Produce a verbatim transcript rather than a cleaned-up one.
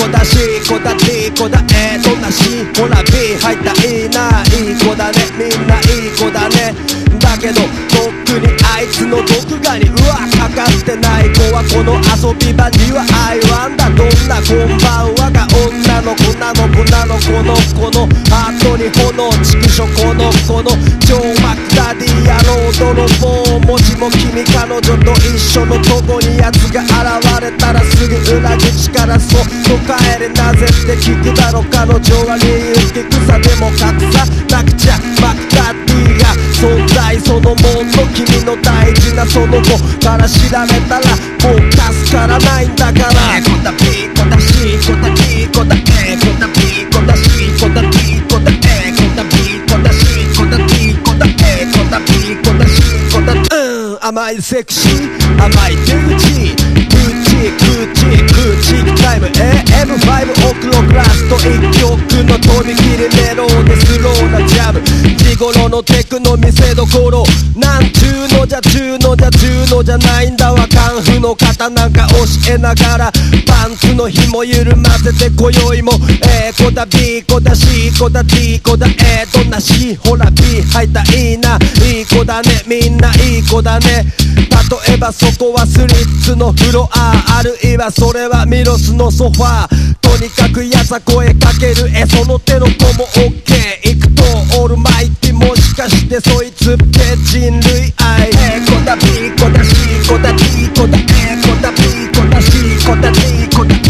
子だ C 子だ D 子だ A どんな C ほら B 入ったいいないい子だねみんないい子だねだけどとっくにあいつの毒牙にうわかかってない子はこの遊び場には愛わんだどんなこんばんはが女の子なの子なのこの子のハートに炎畜生この子の超マクダディ野郎泥棒もしも君彼女と一緒のとこに奴が現れたらすぐ裏口からそっと帰れなぜって聞くだろ彼女は理由聞くさでも隠さなくちゃマクダディが存在そのもの君の大事なその子から調べたらもう助からないんだから A 子だ B 子だ C 子だ D 子だ A 子だ B 子だ C 子だ D 子だ A 子だ B 子だ C 子だ D 子だ A 子だ B 子だ C 子だうん甘いセクシー甘い手口グッチグッチグッチタイム エーエムファイブ オクロクラスト一曲のとびきりメロでスローなジャム地頃のテクの見せどころなんちゅうのじゃちゅうのじゃちゅうのじゃないんだわカンフの型なんか教えながらパンツの紐緩ませて今宵も A 子だ B 子だ C 子だ D 子だ A どんな C ほら B 入ったいいないい子だねみんないい子だね例えばそこはスリッツのフロアあるいはそれはミロスのソファーとにかくやさ声かけるえその手の子も OK 行くとオールマイティもしかしてそいつって人類愛